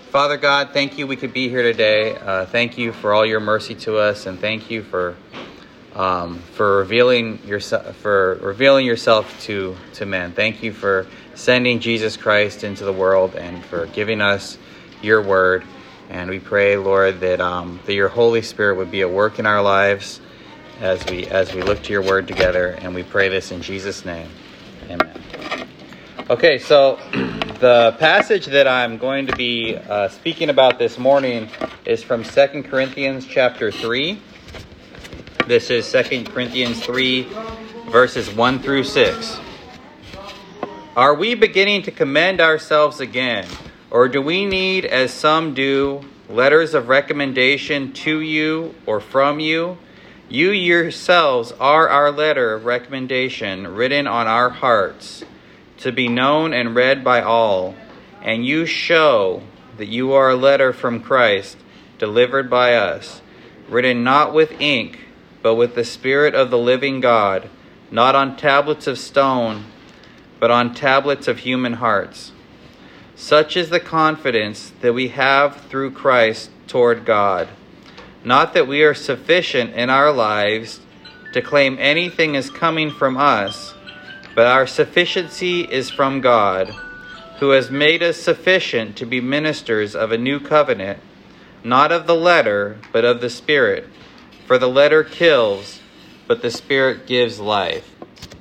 Father God, thank you we could be here today. Thank you for all your mercy to us, and thank you for revealing yourself to men. Thank you for sending Jesus Christ into the world and for giving us your word. And we pray, Lord, that your Holy Spirit would be at work in our lives as we look to your word together. And we pray this in Jesus' name. Amen. Okay, so the passage that I'm going to be speaking about this morning is from 2 Corinthians chapter 3. This is 2 Corinthians 3, verses 1 through 6. Are we beginning to commend ourselves again, or do we need, as some do, letters of recommendation to you or from you? You yourselves are our letter of recommendation, written on our hearts, to be known and read by all. And you show that you are a letter from Christ, delivered by us, written not with ink, but with the Spirit of the living God, not on tablets of stone, but on tablets of human hearts. Such is the confidence that we have through Christ toward God. Not that we are sufficient in our lives to claim anything is coming from us, but our sufficiency is from God, who has made us sufficient to be ministers of a new covenant, not of the letter, but of the Spirit. For the letter kills, but the Spirit gives life.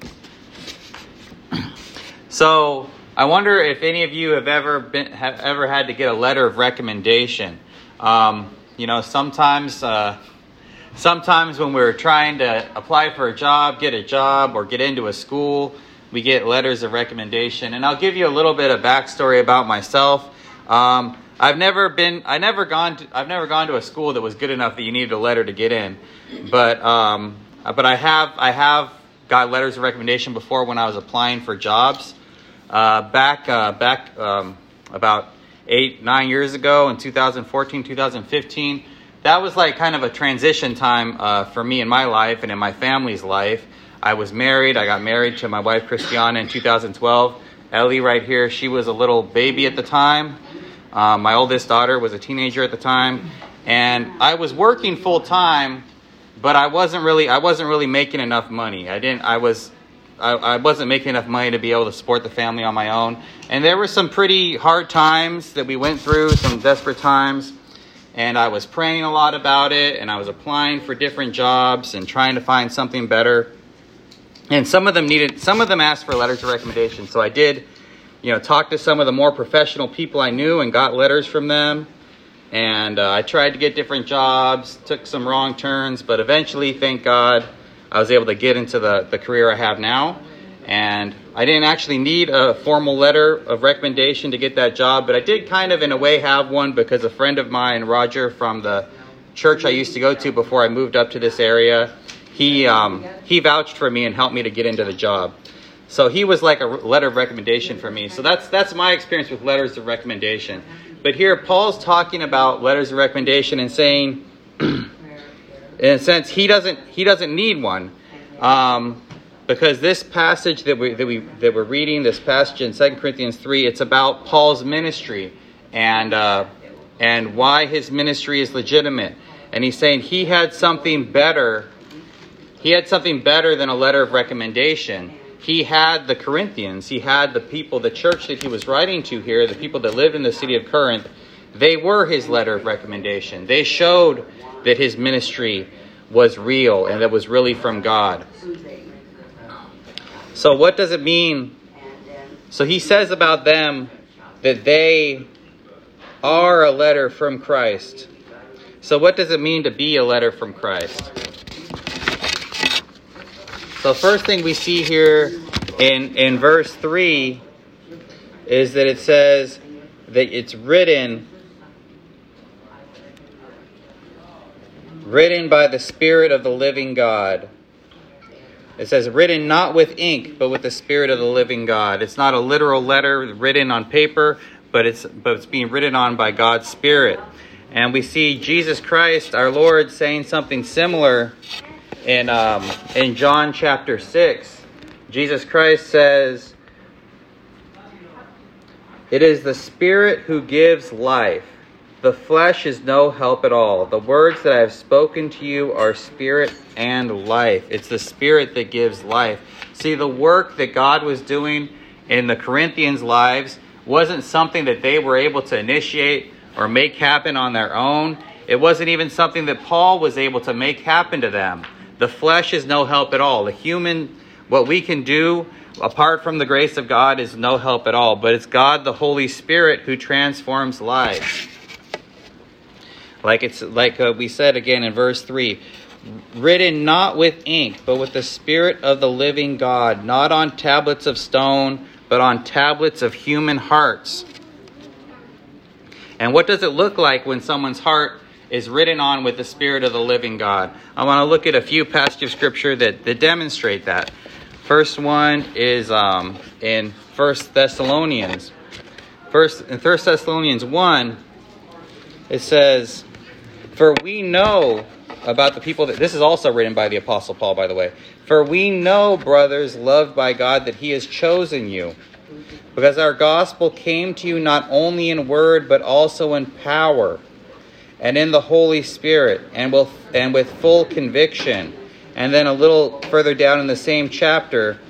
So, I wonder if any of you have ever had to get a letter of recommendation. Sometimes when we're trying to apply for a job, get a job, or get into a school, we get letters of recommendation. And I'll give you a little bit of backstory about myself. I've never gone to a school that was good enough that you needed a letter to get in, but I have got letters of recommendation before when I was applying for jobs. Back about 8-9 years ago in 2014, 2015, that was like kind of a transition time for me in my life and in my family's life. I was married. I got married to my wife, Christiana, in 2012. Ellie right here, she was a little baby at the time. My oldest daughter was a teenager at the time. And I was working full time, but I wasn't really making enough money. I wasn't making enough money to be able to support the family on my own. And there were some pretty hard times that we went through, some desperate times. And I was praying a lot about it, and I was applying for different jobs and trying to find something better. And some of them asked for letters of recommendation. So I did, talk to some of the more professional people I knew and got letters from them. And I tried to get different jobs, took some wrong turns, but eventually, thank God, I was able to get into the career I have now. And I didn't actually need a formal letter of recommendation to get that job, but I did kind of in a way have one because a friend of mine, Roger, from the church I used to go to before I moved up to this area, he vouched for me and helped me to get into the job. So he was like a letter of recommendation for me. So that's my experience with letters of recommendation. But here Paul's talking about letters of recommendation and saying, in a sense, he doesn't need one, because this passage that we're reading, this passage in 2 Corinthians 3, it's about Paul's ministry and why his ministry is legitimate. And he's saying he had something better. He had something better than a letter of recommendation. He had the Corinthians. He had the people, the church that he was writing to here, the people that lived in the city of Corinth. They were his letter of recommendation. They showed that his ministry was real and that was really from God. So what does it mean? So he says about them that they are a letter from Christ. So what does it mean to be a letter from Christ? So first thing we see here in verse 3 is that it says that it's written by the Spirit of the living God. It says written not with ink, but with the Spirit of the living God. It's not a literal letter written on paper, but it's being written on by God's Spirit. And we see Jesus Christ, our Lord, saying something similar in John chapter 6. Jesus Christ says, "It is the Spirit who gives life. The flesh is no help at all. The words that I have spoken to you are spirit and life. It's the spirit that gives life. See, the work that God was doing in the Corinthians' lives wasn't something that they were able to initiate or make happen on their own. It wasn't even something that Paul was able to make happen to them. The flesh is no help at all. What we can do apart from the grace of God is no help at all. But it's God, the Holy Spirit, who transforms lives. Like we said again in verse 3, written not with ink, but with the Spirit of the living God, not on tablets of stone, but on tablets of human hearts. And what does it look like when someone's heart is written on with the Spirit of the living God? I want to look at a few passages of Scripture that demonstrate that. First one is in 1 Thessalonians. In 1 Thessalonians 1, it says, for we know about the people that... This is also written by the Apostle Paul, by the way. For we know, brothers, loved by God, that He has chosen you, because our gospel came to you not only in word, but also in power, and in the Holy Spirit, and with full conviction. And then a little further down in the same chapter,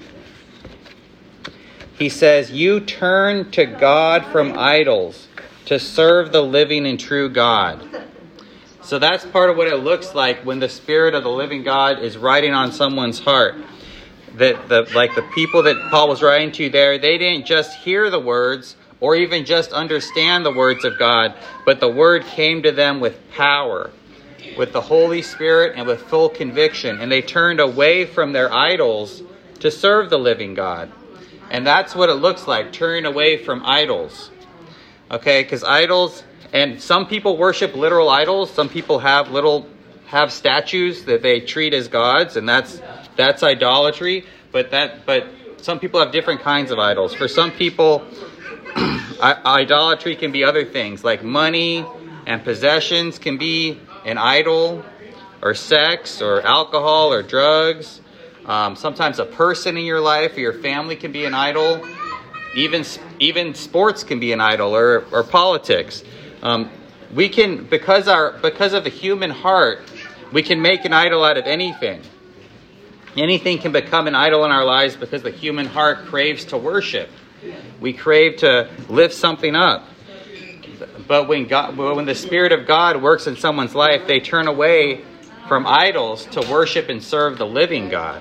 he says, you turn to God from idols to serve the living and true God. So that's part of what it looks like when the Spirit of the living God is writing on someone's heart. Like the people that Paul was writing to there, they didn't just hear the words or even just understand the words of God, but the word came to them with power, with the Holy Spirit and with full conviction. And they turned away from their idols to serve the living God. And that's what it looks like, turning away from idols. Okay, because idols... And some people worship literal idols. Some people have statues that they treat as gods, and that's idolatry. But some people have different kinds of idols. For some people, idolatry can be other things, like money and possessions can be an idol, or sex, or alcohol, or drugs. Sometimes a person in your life or your family can be an idol. Even sports can be an idol, or politics. We can, because of the human heart, we can make an idol out of anything. Anything can become an idol in our lives because the human heart craves to worship. We crave to lift something up. But when the Spirit of God works in someone's life, they turn away from idols to worship and serve the living God.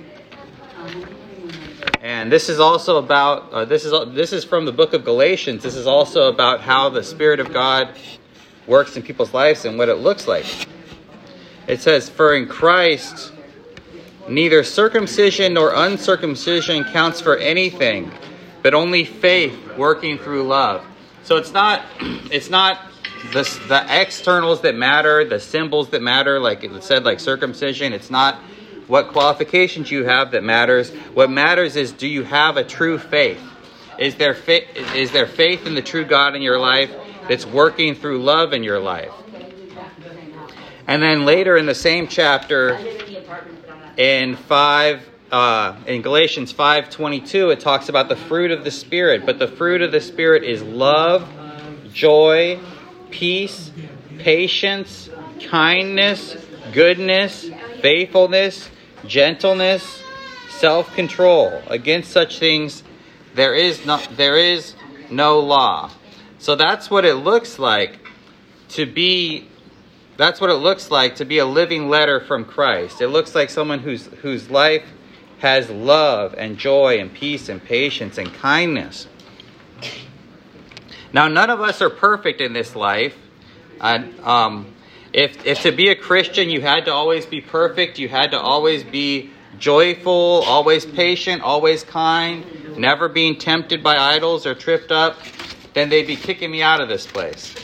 And this is also about, this is from the book of Galatians. This is also about how the Spirit of God works in people's lives and what it looks like. It says, for in Christ, neither circumcision nor uncircumcision counts for anything, but only faith working through love. So it's not the externals that matter, the symbols that matter, like it said, like circumcision. It's not what qualifications you have that matters. What matters is, do you have a true faith? Is there faith in the true God in your life that's working through love in your life? And then later in the same chapter, in Galatians 5:22, it talks about the fruit of the Spirit. But the fruit of the Spirit is love, joy, peace, patience, kindness, goodness, faithfulness, gentleness, self-control. Against such things there is no law. So that's what it looks like to be a living letter from Christ. It looks like someone whose life has love and joy and peace and patience and kindness. Now, none of us are perfect in this life. If to be a Christian you had to always be perfect, you had to always be joyful, always patient, always kind, never being tempted by idols or tripped up, then they'd be kicking me out of this place.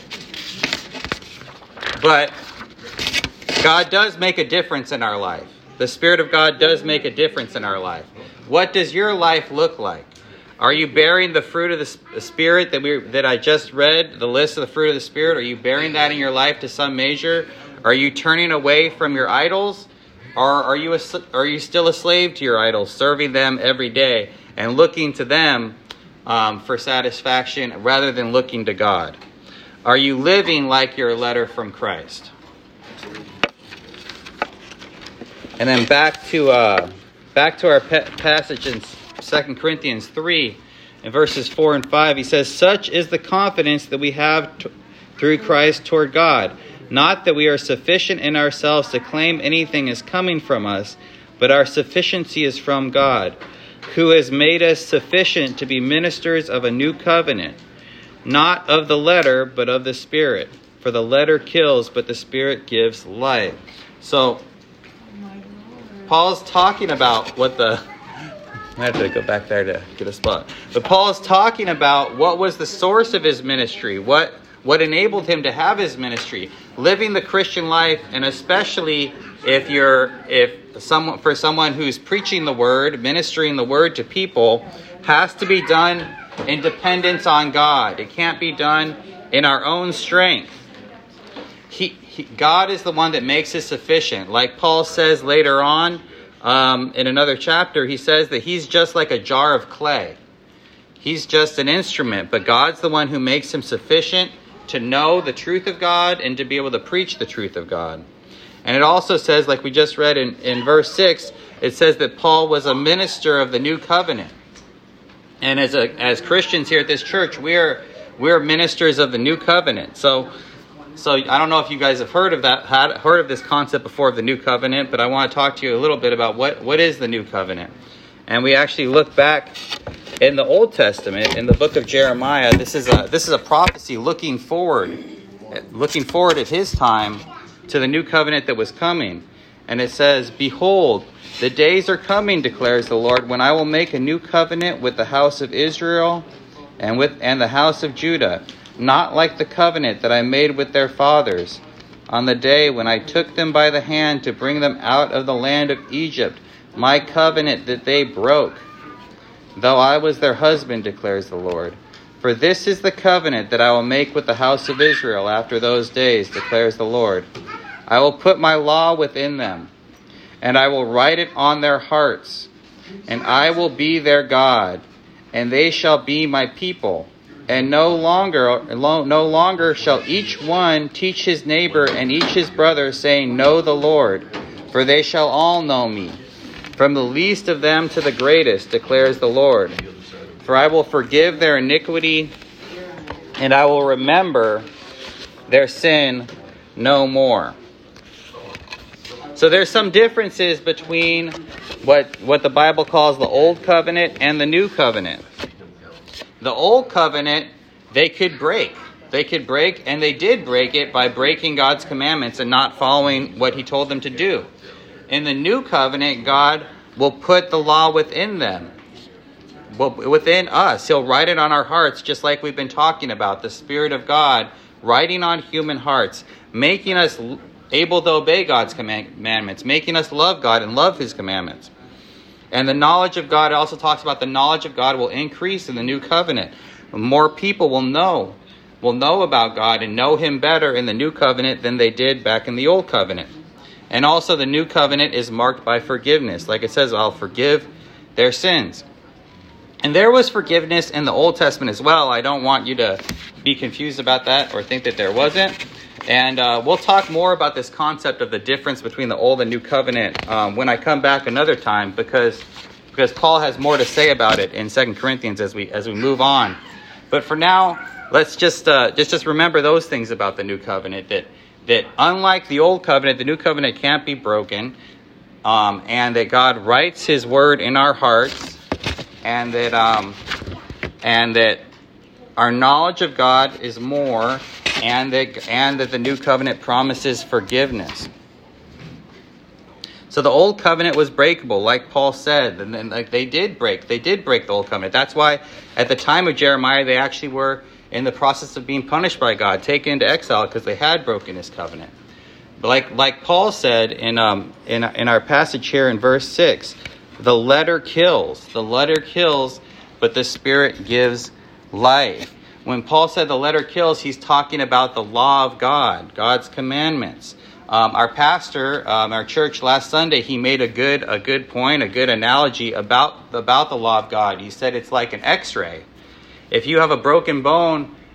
But God does make a difference in our life. The Spirit of God does make a difference in our life. What does your life look like? Are you bearing the fruit of the Spirit that I just read, the list of the fruit of the Spirit? Are you bearing that in your life to some measure? Are you turning away from your idols? Or are you still a slave to your idols, serving them every day and looking to them for satisfaction rather than looking to God? Are you living like you're a letter from Christ? And then back to our passage in 2 Corinthians 3, in verses 4 and 5, he says, "Such is the confidence that we have through Christ toward God. Not that we are sufficient in ourselves to claim anything is coming from us, but our sufficiency is from God, who has made us sufficient to be ministers of a new covenant, not of the letter, but of the Spirit. For the letter kills, but the Spirit gives life." So, Paul's talking about what the... I have to go back there to get a spot. But Paul's talking about what was the source of his ministry, what enabled him to have his ministry, living the Christian life, and especially for someone who's preaching the word, ministering the word to people, has to be done in dependence on God. It can't be done in our own strength. God is the one that makes us sufficient. Like Paul says later on in another chapter, he says that he's just like a jar of clay. He's just an instrument, but God's the one who makes him sufficient to know the truth of God and to be able to preach the truth of God. And it also says, like we just read in verse 6, it says that Paul was a minister of the new covenant. And as Christians here at this church, we're ministers of the new covenant. So I don't know if you guys have heard of this concept before of the new covenant, but I want to talk to you a little bit about what is the new covenant. And we actually look back in the Old Testament, in the book of Jeremiah. This is a prophecy looking forward at his time to the new covenant that was coming. And it says, "Behold, the days are coming, declares the Lord, when I will make a new covenant with the house of Israel and the house of Judah, not like the covenant that I made with their fathers on the day when I took them by the hand to bring them out of the land of Egypt, my covenant that they broke, though I was their husband, declares the Lord. For this is the covenant that I will make with the house of Israel after those days, declares the Lord. I will put my law within them, and I will write it on their hearts, and I will be their God, and they shall be my people. And no longer shall each one teach his neighbor and each his brother, saying, Know the Lord, for they shall all know me, from the least of them to the greatest, declares the Lord. For I will forgive their iniquity, and I will remember their sin no more." So there's some differences between what the Bible calls the Old Covenant and the New Covenant. The Old Covenant, they could break. They could break, and they did break it by breaking God's commandments and not following what he told them to do. In the New Covenant, God will put the law within them, within us. He'll write it on our hearts, just like we've been talking about. The Spirit of God writing on human hearts, making us able to obey God's commandments, making us love God and love his commandments. And the knowledge of God, it also talks about the knowledge of God will increase in the new covenant. More people will know about God and know him better in the new covenant than they did back in the old covenant. And also the new covenant is marked by forgiveness. Like it says, I'll forgive their sins. And there was forgiveness in the Old Testament as well. I don't want you to be confused about that or think that there wasn't. And we'll talk more about this concept of the difference between the Old and New Covenant when I come back another time, because Paul has more to say about it in 2 Corinthians as we move on. But for now, let's just remember those things about the New Covenant, that unlike the Old Covenant, the New Covenant can't be broken, and that God writes his word in our hearts, and that our knowledge of God is more, and that the New Covenant promises forgiveness. So the Old Covenant was breakable, like Paul said, and then they did break the Old Covenant. That's why at the time of Jeremiah, they actually were in the process of being punished by God, taken into exile because they had broken his covenant. But like Paul said in our passage here in verse 6, the letter kills, but the Spirit gives life. When Paul said the letter kills, he's talking about the law of God, God's commandments. Our pastor, our church last Sunday, he made a good point, a good analogy about the law of God. He said it's like an X-ray. If you have a broken bone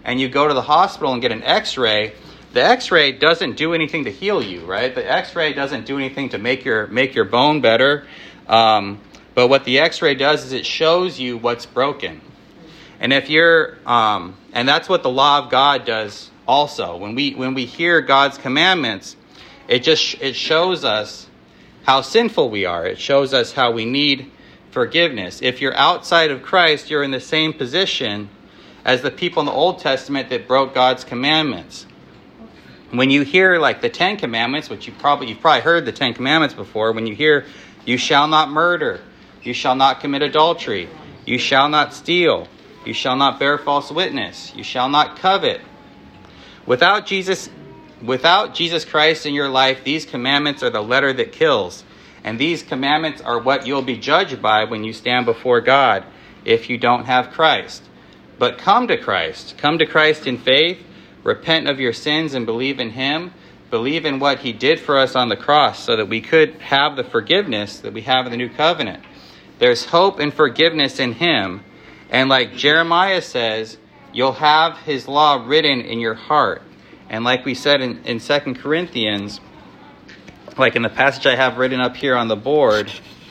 and you go to the hospital and get an x-ray, the x-ray doesn't do anything to heal you, right? The x-ray doesn't do anything to make your bone better. But what the x-ray does is it shows you what's broken. And if you're, and that's what the law of God does also. When we hear God's commandments, it shows us how sinful we are. It shows us how we need forgiveness. If you're outside of Christ, you're in the same position as the people in the Old Testament that broke God's commandments. When you hear like the 10 Commandments, which you've probably heard the 10 Commandments before, when you hear, you shall not murder, you shall not commit adultery, you shall not steal, you shall not bear false witness, you shall not covet. Without Jesus Christ in your life, these commandments are the letter that kills. And these commandments are what you'll be judged by when you stand before God if you don't have Christ. But come to Christ. Come to Christ in faith. Repent of your sins and believe in Him. Believe in what He did for us on the cross so that we could have the forgiveness that we have in the new covenant. There's hope and forgiveness in Him. And like Jeremiah says, you'll have His law written in your heart. And like we said in 2 Corinthians, like in the passage I have written up here on the board,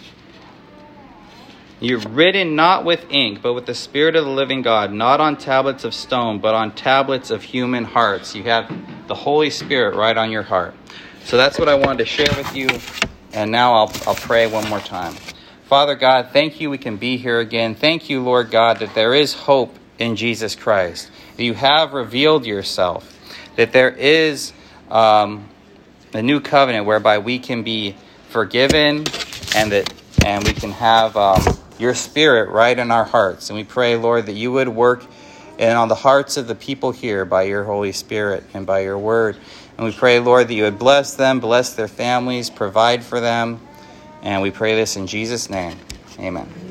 you're written not with ink, but with the Spirit of the living God, not on tablets of stone, but on tablets of human hearts. You have the Holy Spirit right on your heart. So that's what I wanted to share with you. And now I'll pray one more time. Father God, thank you we can be here again. Thank you, Lord God, that there is hope in Jesus Christ. You have revealed yourself. That there is a new covenant whereby we can be forgiven and we can have your Spirit right in our hearts. And we pray, Lord, that you would work on the hearts of the people here by your Holy Spirit and by your word. And we pray, Lord, that you would bless them, bless their families, provide for them. And we pray this in Jesus' name. Amen.